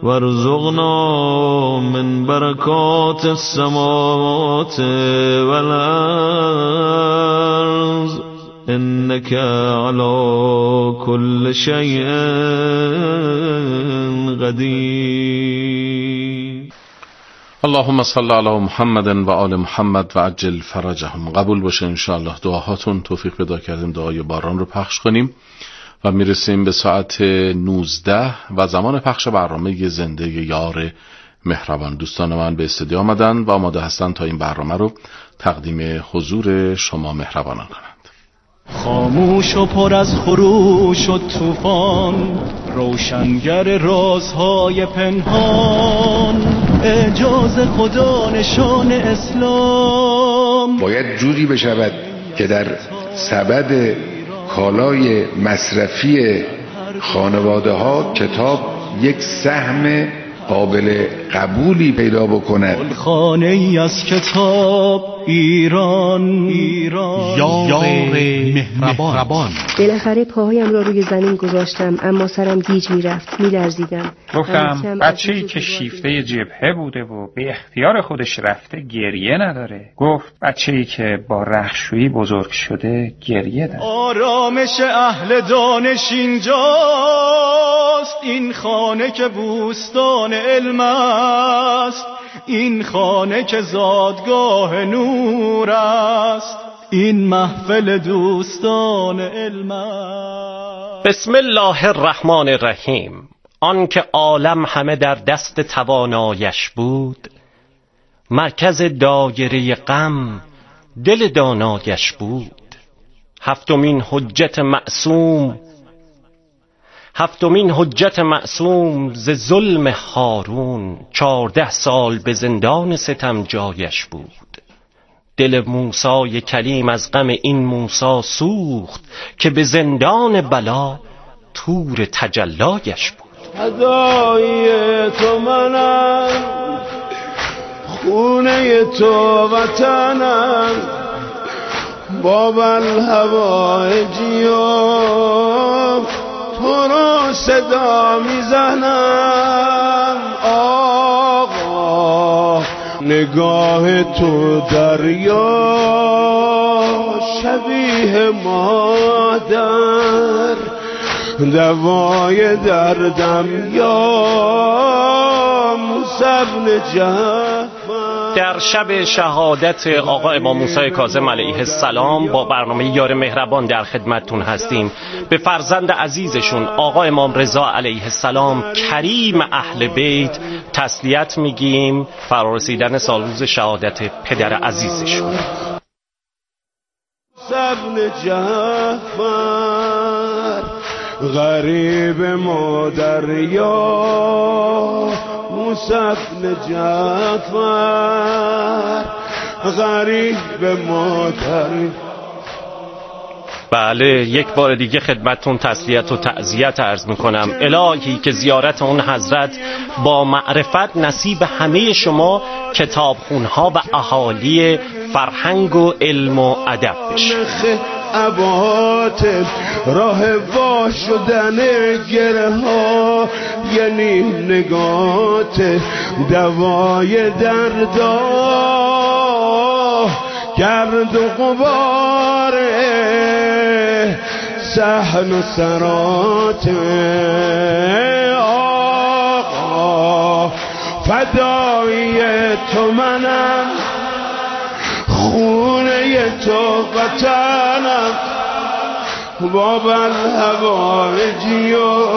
وارزقنا من برکات السماوات والارض انك على كل شيء قدیر. اللهم صل علی محمد و آل محمد و عجل فرجهم. قبول باشه انشاءالله دعاهاتون. توفیق پیدا کردیم دعای باران رو پخش کنیم و میرسیم به ساعت 19 و زمان پخش برنامه زنده یار مهربان. دوستان من به استودیو آمدن و آماده هستن تا این برنامه رو تقدیم حضور شما مهربانان کنند. خاموش و پر از خروش و طوفان، روشنگر رازهای پنهان، اعجاز خدا نشان اسلام. باید جوری بشود که در سبد کالای مصرفی خانواده ها کتاب یک سهم قابل قبولی پیدا بکند. خانه ای از کتاب ایران یار مهربان. بالاخره پاهایم را روی زمین گذاشتم، اما سرم گیج میرفت، میلرزیدم. گفتم بچه‌ای که شیفته جبهه بوده و به اختیار خودش رفته گریه نداره. گفت بچه‌ای که با رختشویی بزرگ شده گریه داره. آرامش اهل دانش اینجاست، این خانه که بوستان علم است، این خانه که زادگاه نور است، این محفل دوستان علم است. بسم الله الرحمن الرحیم. آن که عالم همه در دست توانایش بود، مرکز دایره غم دل دانایش بود. هفتمین حجت معصوم ز ظلم هارون، 14 سال به زندان ستم جایش بود. دل موسی کلیم از غم این موسی سوخت، که به زندان بلا تور تجلایش بود. هدای تو منم، خونه تو وطنم، باب الهوایجیام تو رو صدا میزنم. آقا نگاه تو دریا شبیه مادر، دوای دردم یا موسی بن جعفر. در شب شهادت آقا امام موسی کاظم علیه السلام با برنامه یار مهربان در خدمتتون هستیم. به فرزند عزیزشون آقا امام رضا علیه السلام کریم اهل بیت تسلیت میگیم فرارسیدن سالروز شهادت پدر عزیزشون. سبن جعفر غریب مادر یا موسی بن جعفر غریب مادر. بله، یک بار دیگه خدمتتون تسلیت و تعزیت عرض میکنم. الهی که زیارت اون حضرت با معرفت نصیب همه شما کتابخونها و اهالی فرهنگ و علم و ادب بشه. ابات راه وا شدن گره ها، یعنی نگات دوای دردا، گرد و غبار صحن و سرات. آقا فدای تو منم، خونه تو وطنم، باب الهوایجی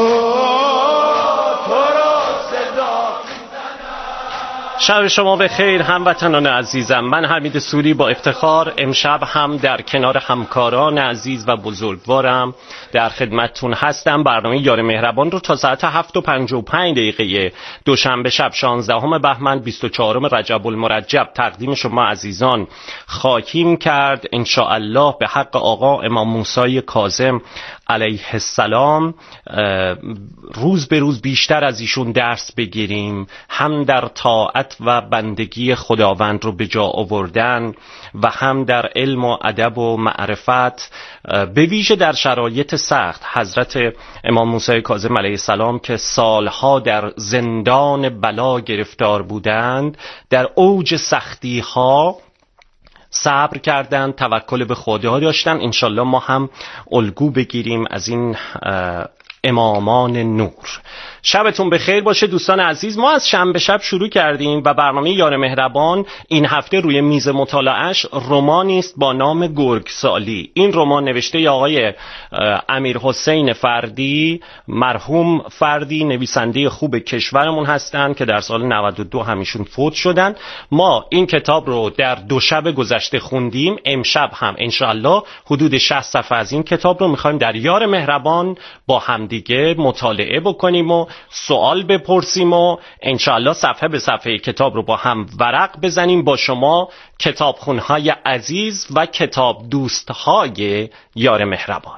شب شما به خیر هموطنان عزیزم. من حمید سوری با افتخار امشب هم در کنار همکاران عزیز و بزرگوارم در خدمتتون هستم. برنامه یار مهربان رو تا ساعت 7:55 دوشنبه شب 16 بهمن 24 رجب المرجب تقدیم شما عزیزان خواهیم کرد ان شاء الله به حق آقا امام موسی کاظم علیه السلام روز به روز بیشتر از ایشون درس بگیریم، هم در طاعت و بندگی خداوند رو به جا آوردن و هم در علم و ادب و معرفت، به ویژه در شرایط سخت. حضرت امام موسی کاظم علیه السلام که سالها در زندان بلا گرفتار بودند، در اوج سختی ها صبر کردند، توکل به خدا داشتن. انشالله ما هم الگو بگیریم از این امامان نور. شبتون بخیر باشه دوستان عزیز. ما از شنبه شب شروع کردیم و برنامه یار مهربان این هفته روی میز مطالعهش رمانی است با نام گرگسالی. این رمان نوشته آقای امیر حسین فردی، مرحوم فردی، نویسنده خوب کشورمون هستند که در سال 92 همیشون فوت شدن. ما این کتاب رو در 2 شب گذشته خوندیم. امشب هم انشالله حدود 60 صفحه از این کتاب رو میخوایم در یار مهربان با همدیگه مطالعه بکنیم و سوال بپرسیم و انشاءالله صفحه به صفحه کتاب رو با هم ورق بزنیم با شما کتابخونهای عزیز و کتاب دوستهای یار مهربان.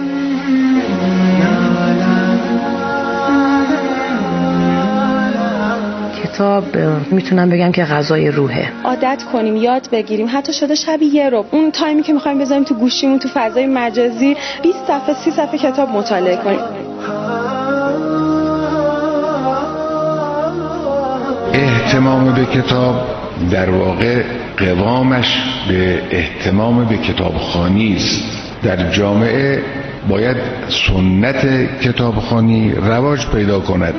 کتاب میتونم بگم که غذای روحه. عادت کنیم، یاد بگیریم، حتی شده شبی 1 ربع اون تایمی که میخوایم بذاریم تو گوشیمون تو فضای مجازی 20 صفحه 30 صفحه کتاب مطالعه کنیم. اهتمام به کتاب در واقع قوامش به اهتمام به کتابخوانی است. در جامعه باید سنت کتابخوانی رواج پیدا کند.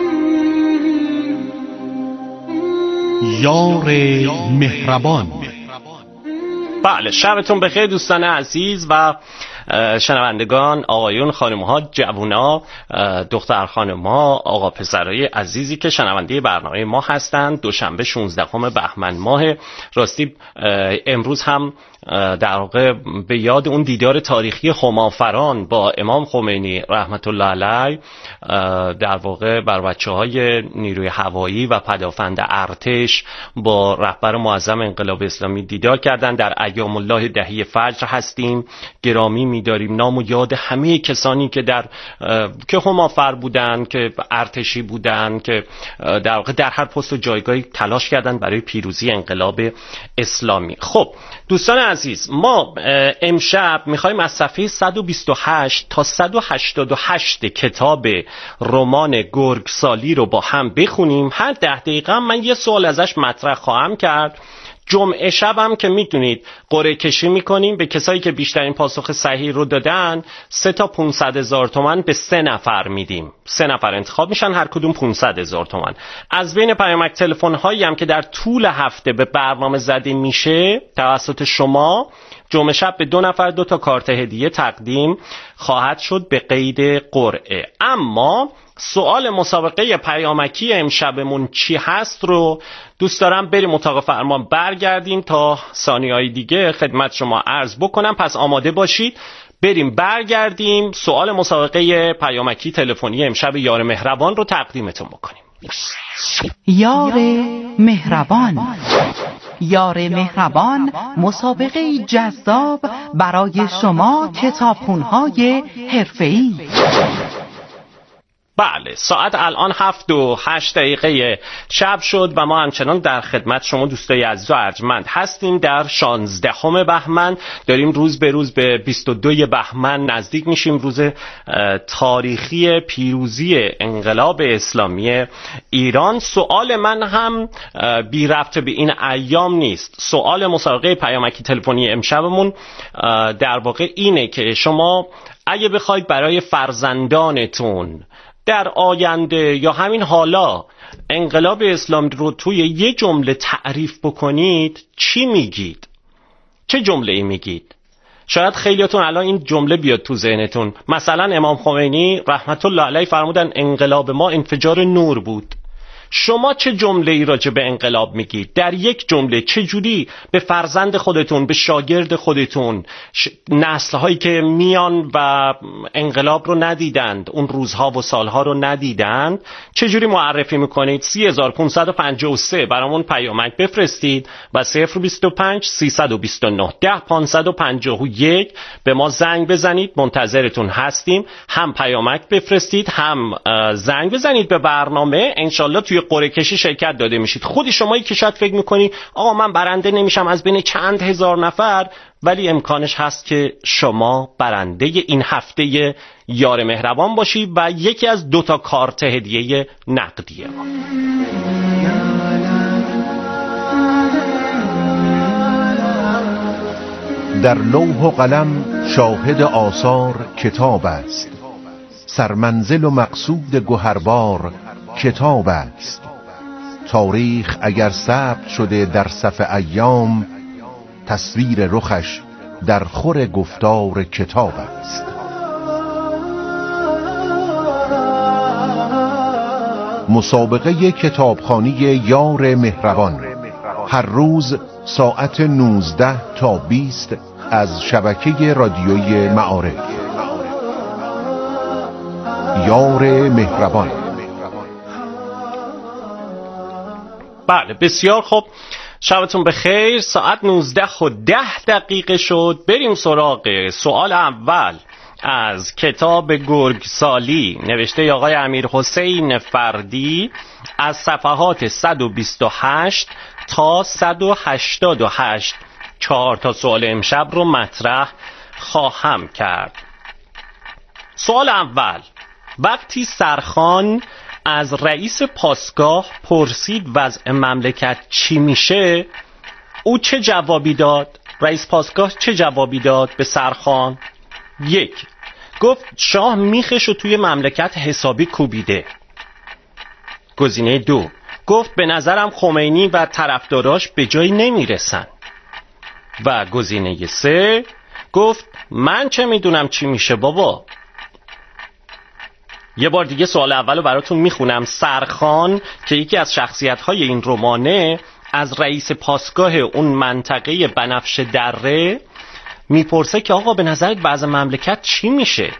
یار مهربان. بله، شبتون بخیر دوستان عزیز و شنوندگان، آقایون، خانم‌ها، جوونا، دختر خانم‌ها، آقا پسرای عزیزی که شنونده برنامه ما هستند. دوشنبه 16 بهمن ماه. راستی امروز هم در واقع به یاد اون دیدار تاریخی خمافران با امام خمینی رحمت الله علیه در واقع بر بچه‌های نیروی هوایی و پدافند ارتش با رهبر معظم انقلاب اسلامی دیدار کردند. در ایام الله دهی فجر هستیم. گرامی می‌داریم نام و یاد همه کسانی که که خمافر بودند، که ارتشی بودند، که در واقع در هر پست و جایگاهی تلاش کردند برای پیروزی انقلاب اسلامی. خب دوستان عزیز، ما امشب میخوایم از صفحه 128 تا 188 کتاب رمان گرگسالی رو با هم بخونیم. هر 10 دقیقه من یه سوال ازش مطرح خواهم کرد. جمعه شب هم که میدونید قرعه کشی میکنیم، به کسایی که بیشترین پاسخ صحیح رو دادن 3 تا 500,000 تومان به 3 نفر میدیم. 3 نفر انتخاب میشن، هر کدوم 500,000 تومان. از بین پیامک تلفن هایی هم که در طول هفته به برنامه زده میشه توسط شما، جمعه شب به 2 نفر 2 تا کارت هدیه تقدیم خواهد شد به قید قرعه. اما سوال مسابقه پیامکی امشبمون چی هست رو دوست دارم بریم اتاق فرمان برگردیم تا ثانیه‌های دیگه خدمت شما عرض بکنم. پس آماده باشید، بریم برگردیم سوال مسابقه پیامکی تلفنی امشب یار مهربان رو تقدیمتون بکنیم. یار مهربان. یار مهربان مسابقه جذاب برای شما کتابخونهای حرفه‌ای. بله، ساعت الان 7 و 8 دقیقه شب شد و ما همچنان در خدمت شما دوستای عزیز و ارجمند هستیم. در 16 بهمن داریم روز به روز به 22 بهمن نزدیک میشیم، روز تاریخی پیروزی انقلاب اسلامی ایران. سوال من هم بی ربط به این ایام نیست. سوال مسابقه پیامکی تلفنی امشبمون در واقع اینه که شما اگه بخواید برای فرزندانتون در آینده یا همین حالا انقلاب اسلامی رو توی یه جمله تعریف بکنید، چی میگید؟ چه جمله ای میگید؟ شاید خیلیاتون الان این جمله بیاد تو ذهنتون. مثلا امام خمینی رحمت الله علیه فرمودن انقلاب ما انفجار نور بود. شما چه جمله‌ای راجع به انقلاب میگید؟ در یک جمله چه جوری به فرزند خودتون، به شاگرد خودتون، نسل‌هایی که میان و انقلاب رو ندیدند، اون روزها و سالها رو ندیدند، چه جوری معرفی میکنید؟ 3553 برامون پیامک بفرستید و 025 329 10551 به ما زنگ بزنید. منتظرتون هستیم. هم پیامک بفرستید، هم زنگ بزنید به برنامه. انشالله توی قرعه کشی شرکت داده میشید. خودی شمایی که شاید فکر میکنی آقا من برنده نمیشم از بین چند هزار نفر، ولی امکانش هست که شما برنده این هفته یار مهربان باشی و یکی از 2 کارت هدیه نقدیه ما. در لوح و قلم شاهد آثار کتاب است، سرمنزل و مقصود گوهربار کتاب است. تاریخ اگر ثبت شده در صفحه ایام، تصویر رخش در خور گفتار کتاب است. مسابقه کتابخوانی یار مهربان هر روز ساعت 19 تا 20 از شبکه رادیوی معارف. یار مهربان. بله بسیار خوب، شبتون بخیر. ساعت 19:10 شد. بریم سراغ سوال اول از کتاب گرگسالی نوشته آقای امیرحسین فردی از صفحات 128 تا 188. 4 تا سوال امشب رو مطرح خواهم کرد. سوال اول: وقتی سرخان از رئیس پاسگاه پرسید وضع مملکت چی میشه، او چه جوابی داد؟ رئیس پاسگاه چه جوابی داد به سرخان؟ 1. گفت شاه میخشو توی مملکت حسابی کوبیده. گزینه 2. گفت به نظرم خمینی و طرفداراش به جایی نمیرسن. و گزینه 3. گفت من چه میدونم چی میشه بابا. یه بار دیگه سوال اولو براتون میخونم. سرخان که یکی از شخصیت‌های این رمانه از رئیس پاسگاه اون منطقه بنفشه دره میپرسه که آقا به نظرت وضع مملکت چی میشه؟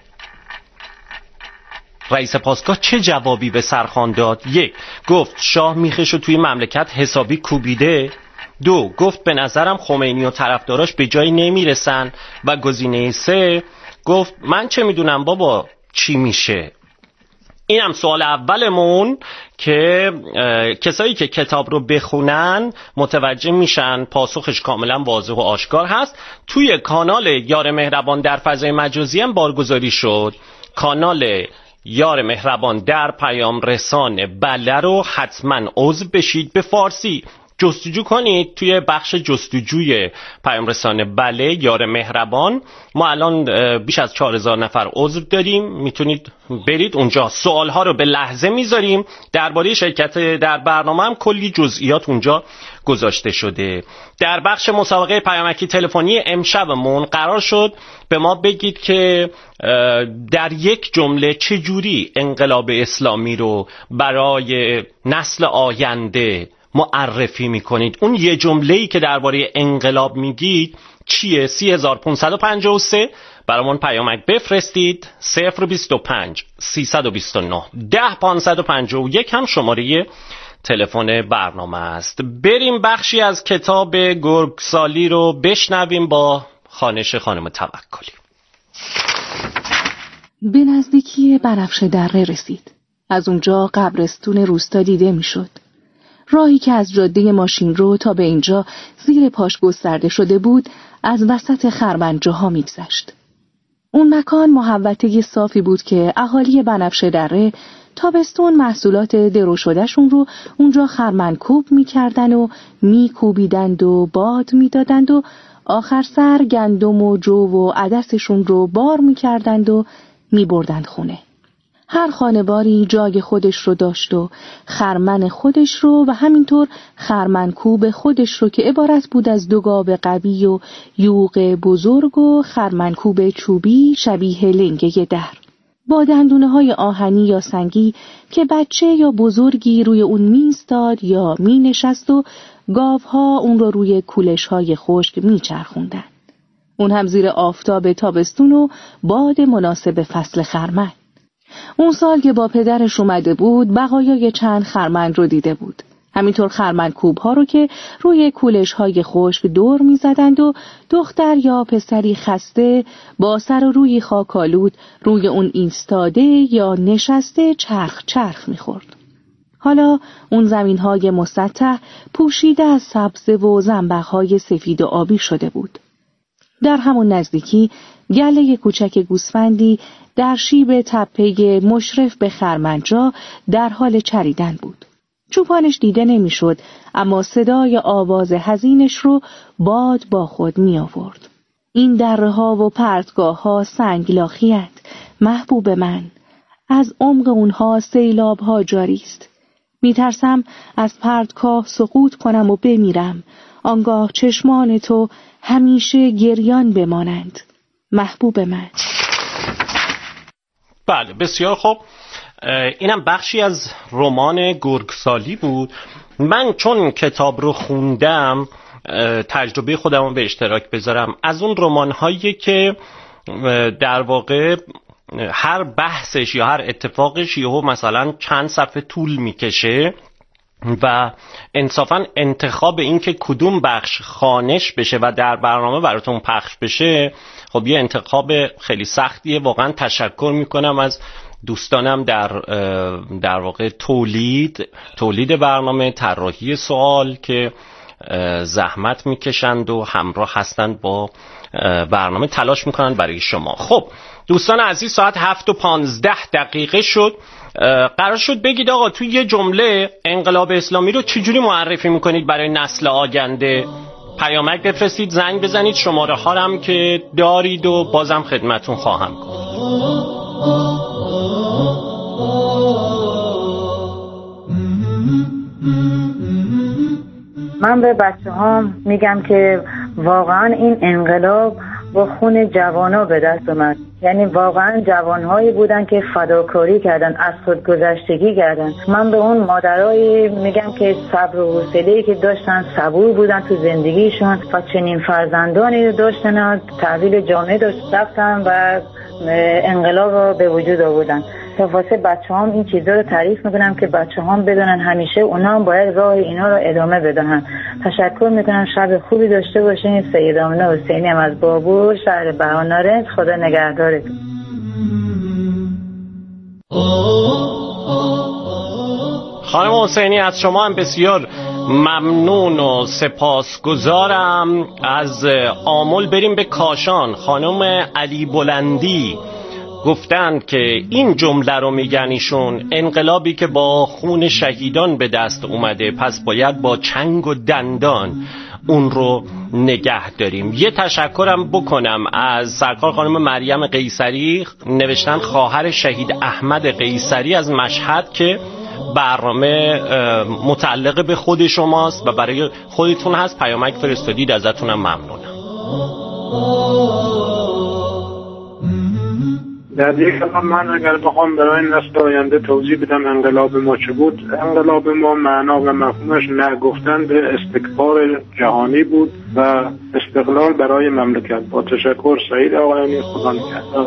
رئیس پاسگاه چه جوابی به سرخان داد؟ 1. گفت شاه میخشو توی مملکت حسابی کوبیده. 2. گفت به نظرم خمینی و طرفداراش به جایی نمیرسن. و گزینه 3. گفت من چه میدونم بابا چی میشه. این هم سوال اولمون که کسایی که کتاب رو بخونن متوجه میشن پاسخش کاملا واضح و آشکار هست. توی کانال یار مهربان در فضای مجازی هم بارگذاری شد. کانال یار مهربان در پیام رسان بله رو حتما عضو بشید. به فارسی جستجو کنید توی بخش جستجوی پیام رسانه بله یار مهربان. ما الان بیش از 4000 نفر عضو داریم. میتونید برید اونجا. سوالها رو به لحظه میذاریم. درباره شرکت در برنامه هم کلی جزئیات اونجا گذاشته شده. در بخش مسابقه پیامکی تلفنی امشبمون قرار شد به ما بگید که در یک جمله چجوری انقلاب اسلامی رو برای نسل آینده معرفی میکنید. اون یه جمله‌ای که درباره انقلاب میگید چیه؟ 3553 برامون پیامک بفرستید. 025 329 10551 هم شماره تلفن برنامه است. بریم بخشی از کتاب گرگسالی رو بشنویم با خوانش خانم توکلی. به نزدیکی بنفشه دره رسید. از اونجا قبرستون روستا دیده میشد. راهی که از جاده ماشین رو تا به اینجا زیر پاش گسترده شده بود از وسط خرمنجاها میگذشت. اون مکان محوطه صافی بود که اهالی بنفشه دره تابستون محصولات درو شدهشون رو اونجا خرمنکوب میکردن و میکوبیدند و باد میدادند و آخر سر گندم و جو و عدسشون رو بار میکردند و میبردند خونه. هر خانواری جای خودش رو داشت و خرمن خودش رو و همینطور خرمنکوب خودش رو که عبارت بود از 2 گاو قوی و یوغ بزرگ و خرمنکوب چوبی شبیه لنگه در. با دندونه‌های آهنی یا سنگی که بچه یا بزرگی روی اون می‌ایستاد یا می‌نشست و گاوها اون رو روی کولش‌های خشک می‌چرخوندن. اون هم زیر آفتاب تابستون و باد مناسب فصل خرمن. اون سال که با پدرش اومده بود بقایای چند خرمن رو دیده بود. همینطور خرمنکوب‌ها رو که روی کولش‌های خشک دور می‌زدند و دختر یا پسری خسته با سر و روی خاک‌آلود روی اون ایستاده یا نشسته چرخ می‌خورد. حالا اون زمین‌های مسطح پوشیده از سبزه و زنبق‌های سفید و آبی شده بود. در همون نزدیکی گله کوچک گوسفندی در شیب تپه مشرف به خرمنجا در حال چریدن بود. چوپانش دیده نمیشد، اما صدای آواز حزینش رو باد با خود می آورد. این درها و پرتگاه سنگلاخی‌اند، محبوب من. از عمق اونها سیلاب‌ها جاری است. میترسم از پرتگاه سقوط کنم و بمیرم، آنگاه چشمان تو همیشه گریان بمانند، محبوب من. بله، بسیار خوب. اینم بخشی از رمان گرگسالی بود. من چون کتاب رو خوندم تجربه خودم رو به اشتراک بذارم. از اون رمان‌هایی که در واقع هر بحثش یا هر اتفاقش یهو مثلا چند صفحه طول میکشه و انصافاً انتخاب این که کدوم بخش خوانش بشه و در برنامه براتون پخش بشه خب یه انتخاب خیلی سختیه. واقعا تشکر میکنم از دوستانم در واقع تولید برنامه، طراحی سوال که زحمت میکشند و همراه هستند با برنامه، تلاش میکنند برای شما. خب دوستان عزیز، ساعت 7:15 شد. قرار شد بگید آقا توی یه جمله انقلاب اسلامی رو چجوری معرفی میکنید برای نسل آینده؟ پیامک بفرستید، زنگ بزنید، شماره ها هم که دارید و بازم خدمتون خواهم گفت. من به بچه ها میگم که واقعا این انقلاب با خون جوانا به دست اومد. یعنی واقعا جوانهایی بودن که فداکاری کردن، از خودگذشتگی کردن. من به اون مادرایی میگم که صبر و حوصله‌ای که داشتن، صبور بودن تو زندگیشون و چنین فرزندانی رو داشتن، تحویل جامعه رفتن و انقلاب رو به وجود آوردن. تا واسه بچه‌هام این چیزا رو تعریف میکنم که بچه‌هام بدونن همیشه اونا هم باید راه اینا رو ادامه بدن. تشکر میکنم، شب خوبی داشته باشین. سید آمنه حسینی هم از بابور، شهر بهانارنج. خدا نگهدارتون. خانم حسینی از شما هم بسیار ممنون و سپاسگزارم. از آمل بریم به کاشان. خانم علی بلندی گفتند که این جمله رو میگن ایشون: انقلابی که با خون شهیدان به دست اومده، پس باید با چنگ و دندان اون رو نگه داریم. یه تشکرم بکنم از سرکار خانم مریم قیصری، نوشتن خواهر شهید احمد قیصری از مشهد، که برنامه متعلق به خود شماست و برای خودتون هست. پیامک فرستادید، ازتونم ممنونم. در یک کلام من اگر بخوام برای نسل آینده توضیح بدم انقلاب ما چه بود، انقلاب ما معنا و مفهومش نگفتن به استکبار جهانی بود و استقلال برای مملکت. با تشکر، سعید آقایانی، خدا نگهدار.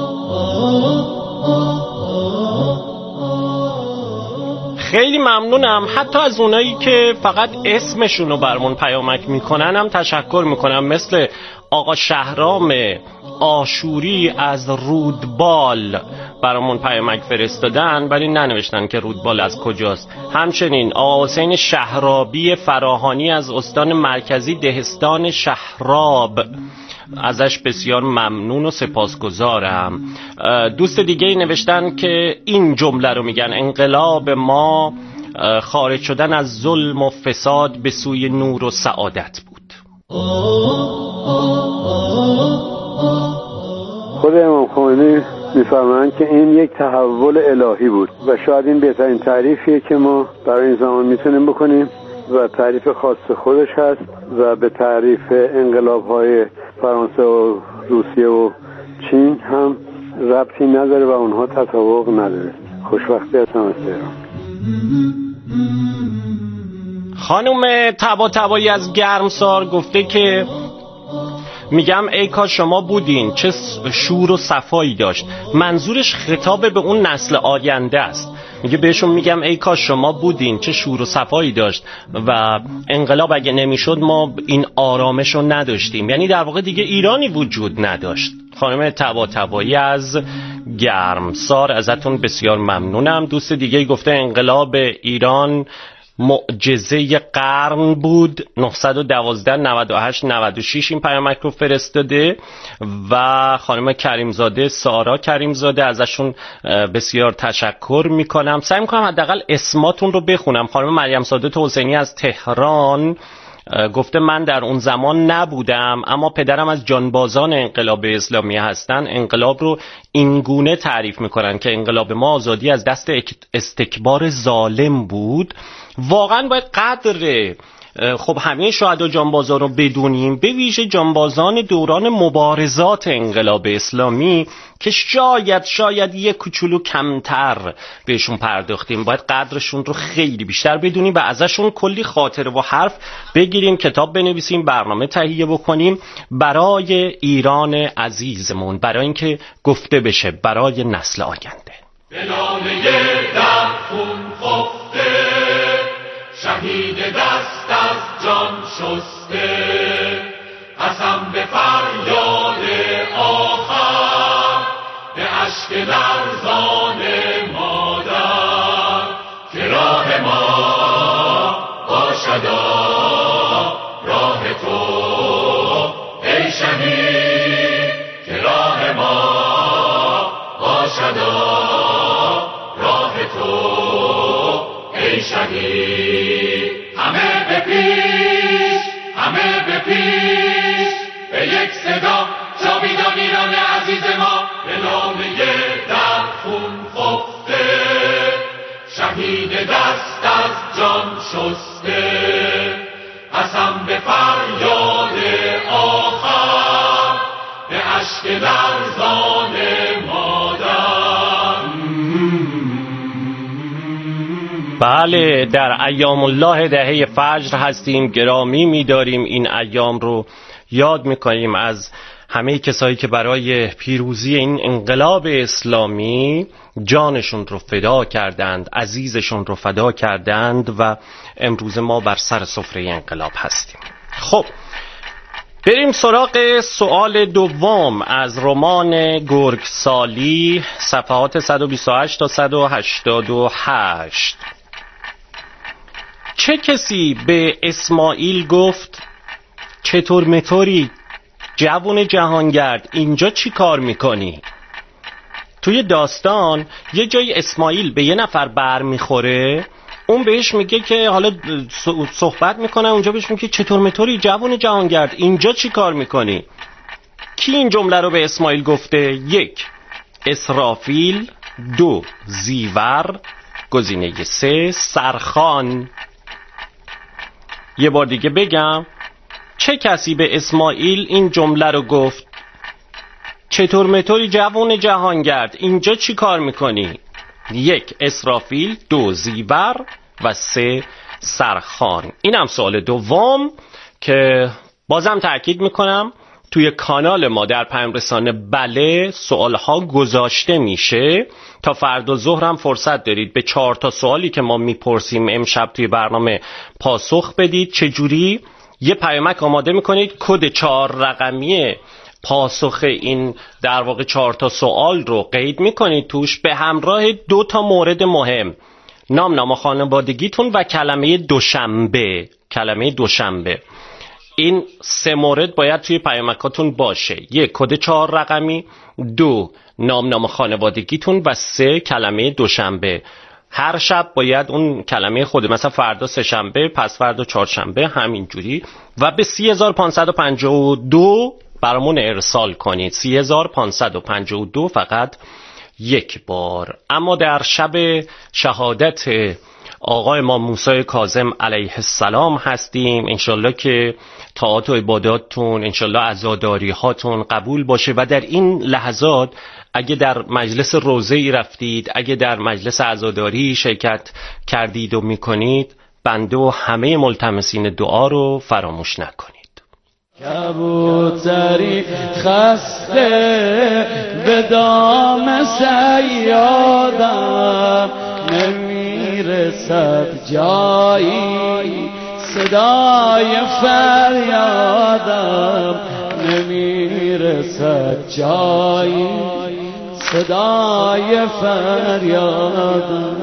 خیلی ممنونم. حتی از اونایی که فقط اسمشونو برمون پیامک میکنن هم تشکر میکنم، مثل آقا شهرام آشوری از رودبال برامون پیامک فرستادن ولی ننوشتن که رودبال از کجاست. همچنین آقا حسین شهرابی فراهانی از استان مرکزی دهستان شهراب، ازش بسیار ممنون و سپاسگزارم. دوست دیگه نوشتن که این جمله رو میگن: انقلاب ما خارج شدن از ظلم و فساد به سوی نور و سعادت بود. خود امام خمینی میفرمایند که این یک تحول الهی بود و شاید این بهترین تعریفیه که ما برای این زمان میتونیم بکنیم و تعریف خاص خودش هست و به تعریف انقلاب‌های فرانسه و روسیه و چین هم ربطی نداره و اونها تطابق نداره. خوشبختی هستم از تهران. خانم طباطبایی از گرمسار گفته که میگم ای کاش شما بودین، چه شور و صفایی داشت. منظورش خطاب به اون نسل آینده است. میگه بهشون میگم ای کاش شما بودین، چه شور و صفایی داشت و انقلاب اگه نمیشد ما این آرامش رو نداشتیم. یعنی در واقع دیگه ایرانی وجود نداشت. خانم طباطبایی از گرمسار ازتون بسیار ممنونم. دوست دیگه گفته انقلاب ایران معجزه قرن بود. 912 98 96 این پیامک رو فرستاده و خانم کریمزاده سارا کریمزاده ازشون بسیار تشکر میکنم. سعی میکنم حداقل اسماتون رو بخونم. خانم مریم سادات حسینی از تهران گفته من در اون زمان نبودم اما پدرم از جانبازان انقلاب اسلامی هستن. انقلاب رو اینگونه تعریف میکنن که انقلاب ما آزادی از دست استکبار ظالم بود. واقعا باید قدر خب همه شهدا جانبازان رو بدونیم، به ویژه جانبازان دوران مبارزات انقلاب اسلامی که شاید یک کوچولو کمتر بهشون پرداختیم. باید قدرشون رو خیلی بیشتر بدونیم و ازشون کلی خاطره و حرف بگیریم، کتاب بنویسیم، برنامه تهیه بکنیم برای ایران عزیزمون، برای اینکه گفته بشه برای نسل آینده. بلانه در خون خفته، شهید دست از جان شسته، قسم به فریاد آخر، به اشک لرزان مادر، که راه ما باشد راه تو ای شهید، که راه ما باشد راه تو ای شهید. همه به پیش، همه به پیش، به یک صدا جاویدان ایران عزیز ما، به نامه در خون خفته، شهید دست از جان شسته، قسم به فریاد آخر، به اشک لرزان مادر. بله، در ایام الله دهه فجر هستیم، گرامی می‌داریم این ایام رو، یاد می‌کنیم از همه کسایی که برای پیروزی این انقلاب اسلامی جانشون رو فدا کردند، عزیزشون رو فدا کردند و امروز ما بر سر سفره انقلاب هستیم. خب بریم سراغ سوال دوم از رمان گرگسالی، صفحات 128 تا 188. چه کسی به اسماعیل گفت چطور مطوری جوون جهانگرد، اینجا چی کار میکنی؟ توی داستان یه جای اسماعیل به یه نفر بر میخوره، اون بهش میگه که حالا صحبت میکنه، اونجا بهش میگه چطور مطوری جوون جهانگرد، اینجا چی کار میکنی؟ کی این جمله رو به اسماعیل گفته؟ 1 اسرافیل، 2 زیور، گزینه 3 سرخان. یه بار دیگه بگم، چه کسی به اسماعیل این جمله رو گفت چطور مطوری جوون جهانگرد، اینجا چی کار میکنی؟ 1 اسرافیل، 2 زیور و 3 سرخان. اینم سوال دوم که بازم تأکید میکنم توی کانال ما در پیام رسانه بله سوالها گذاشته میشه. تا فردا ظهر هم فرصت دارید به 4 تا سوالی که ما میپرسیم امشب توی برنامه پاسخ بدید. چجوری؟ یه پیامک آماده میکنید، کد 4 رقمی پاسخ این در واقع 4 تا سوال رو قید میکنید توش، به همراه 2 تا مورد مهم، نام خانوادگیتون و کلمه دوشنبه. کلمه دوشنبه، این 3 مورد باید توی پیامکاتون باشه. 1 کد 4 رقمی، 2 نام خانوادگیتون و 3 کلمه دوشنبه. هر شب باید اون کلمه خود، مثلا فردا سه شنبه، پس فردا چهارشنبه، همینجوری و به 3552 برامون ارسال کنید. 3552 فقط 1 بار. اما در شب شهادت آقا امام موسی کاظم علیه السلام هستیم. انشالله که طاعات و عباداتتون، انشالله عزاداری هاتون قبول باشه و در این لحظات اگه در مجلس روزه‌ای رفتید، اگه در مجلس عزاداری شرکت کردید و میکنید، بنده و همه ملتمسین دعا رو فراموش نکنید. کبوتری خسته به دام صیادم، نمیرسد جایی صدای فریادم، نمیرسد جایی صدای فریادم.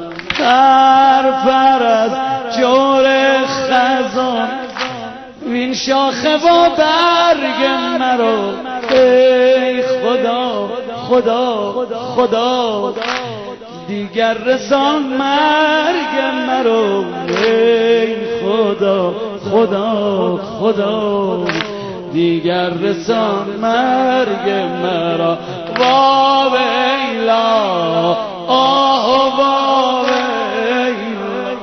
پر از جور خزان وین شاخه و برگ مرا، ای خدا خدا خدا دیگر رسان مرگ مرا، ای خدا خدا خدا دیگر رسان مرگ مرا. واویلا آه واویلا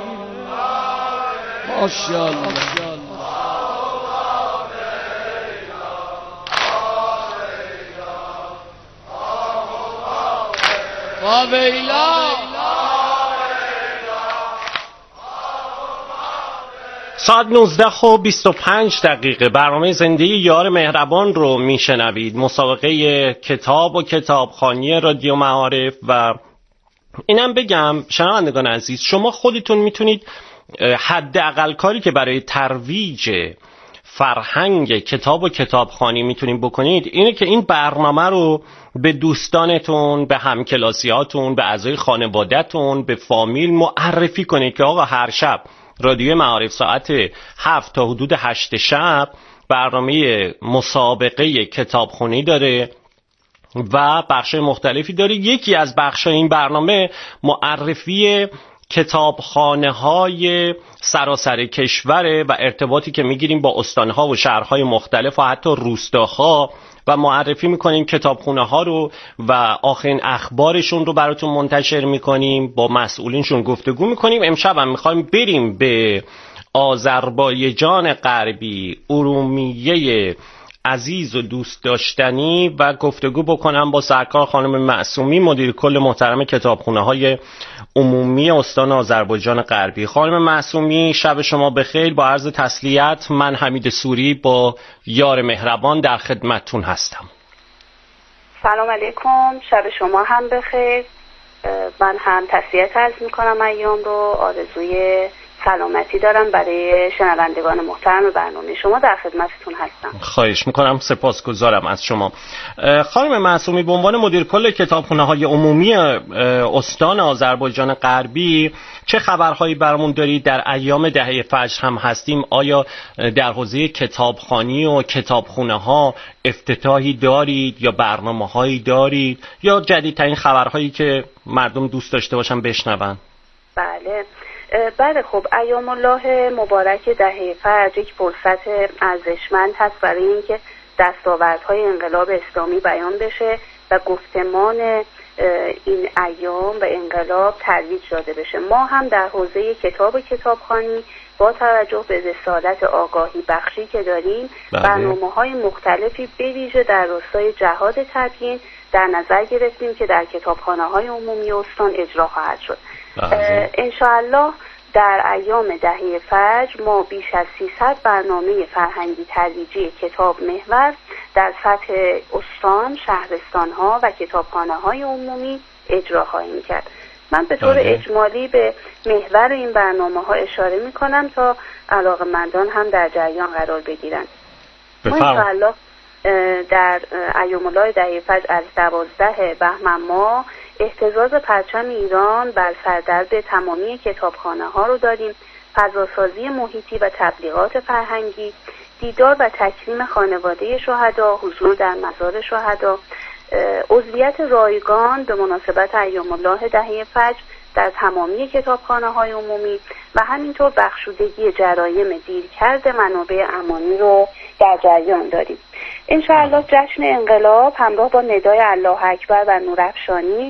ماشاءالله. ساعت 19:25 برنامه زنده یار مهربان رو میشنوید. مسابقه کتاب و کتابخوانی رادیو معارف. و اینم بگم شنوندگان عزیز، شما خودتون میتونید حداقل کاری که برای ترویج فرهنگ کتاب و کتابخوانی میتونید بکنید اینه که این برنامه رو به دوستانتون، به همکلاسیاتون، به اعضای خانواده‌تون، به فامیل معرفی کنید که آقا هر شب رادیو معارف ساعت 7 تا حدود 8 شب برنامه مسابقه کتابخوانی داره و بخش مختلفی داره. یکی از بخش‌های این برنامه معرفی کتابخانه‌های سراسر کشوره و ارتباطی که میگیریم با استان‌ها و شهرهای مختلف و حتی روستاها و معرفی میکنیم کتابخونه‌ها رو و آخرین اخبارشون رو براتون منتشر میکنیم، با مسئولینشون گفتگو میکنیم. امشب هم میخوایم بریم به آذربایجان غربی، ارومیه عزیز و دوست داشتنی، و گفتگو بکنم با سرکار خانم معصومی، مدیر کل محترم کتابخونه‌های عمومی استان آذربایجان غربی. خانم معصومی شب شما بخیر. با عرض تسلیت من حمید سوری با یار مهربان در خدمتتون هستم. سلام علیکم، شب شما هم بخیر. من هم تسلیت عرض میکنم ایام رو. آرزوی سلامتی دارم برای شنوندگان محترم برنامه شما، در خدمتتون هستم. خواهش میکنم، سپاسگزارم از شما. خانم معصومی، به عنوان مدیر کل کتابخانه‌های عمومی استان آذربایجان غربی چه خبرهایی برامون دارید؟ در ایام دهه فجر هم هستیم. آیا در حوزه کتابخوانی و کتابخانه‌ها افتتاحی دارید یا برنامه‌هایی دارید یا جدیدترین خبرهایی که مردم دوست داشته باشن بشنون؟ بله خب، ایام الله مبارک دهه فجر یک فرصت ارزشمند هست برای اینکه دستاوردهای انقلاب اسلامی بیان بشه و گفتمان این ایام و انقلاب ترویج داده بشه. ما هم در حوزه کتاب و کتابخوانی با توجه به رسالت آگاهی بخشی که داریم برنامه‌های مختلفی به ویژه در راستای جهاد تبیین در نظر گرفتیم که در کتابخانه‌های عمومی استان اجرا خواهد شد. انشاءالله در ایام دهه فجر ما بیش از 300 برنامه فرهنگی ترویجی کتاب محور در سطح استان، شهرستان‌ها و کتابخانه‌های عمومی اجرا خواهیم کرد. من به طور اجمالی به محور این برنامه‌ها اشاره می‌کنم تا علاقه‌مندان هم در جریان قرار بگیرند. ما انشاءالله در ایام الله دهه فجر از 12 بهمن ماه اهتزاز پرچم ایران بر سردرد تمامی کتابخانه‌ها رو داریم، فضاسازی محیطی و تبلیغات فرهنگی، دیدار و تکریم خانواده شهدا، حضور در مزار شهدا، عضویت رایگان به مناسبت ایام الله دهه فجر در تمامی کتابخانه‌های عمومی و همینطور بخشودگی جرایم دیرکرد منابع امانی رو در جریان داریم. انشاءالله جشن انقلاب همراه با ندای الله اکبر و نورافشانی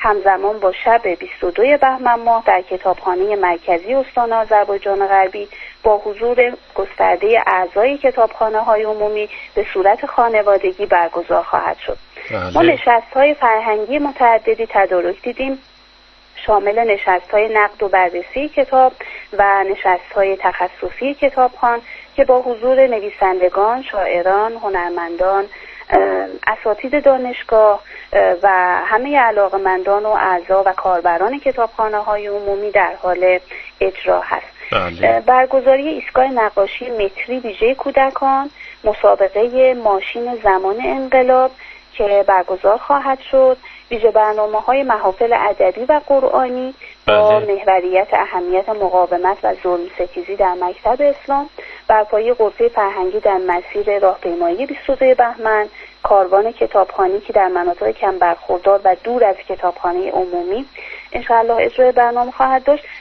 همزمان با شب 22 بهمن ماه در کتابخانه مرکزی استان آذربایجان غربی با حضور گسترده اعضای کتابخانه‌های عمومی به صورت خانوادگی برگزار خواهد شد. ما نشست‌های فرهنگی متعددی تدارک دیدیم، شامل نشست‌های نقد و بررسی کتاب و نشست‌های تخصصی کتابخوان که با حضور نویسندگان، شاعران، هنرمندان، اساتید دانشگاه و همه علاقه‌مندان و اعضا و کاربران کتابخانه‌های عمومی در حال اجرا هست. برگزاری ایستگاه نقاشی متری ویژه کودکان، مسابقه ماشین زمان انقلاب که برگزار خواهد شد، ویژه برنامه‌های محافل ادبی و قرآنی با محوریت اهمیت مقاومت و ظلم ستیزی در مکتب اسلام، برپایی غرفه فرهنگی در مسیر راهپیمایی 22 بهمن، کاروان کتابخوانی که در مناطق کم برخوردار و دور از کتابخانه عمومی انشاءالله اجرای برنامه خواهد داشت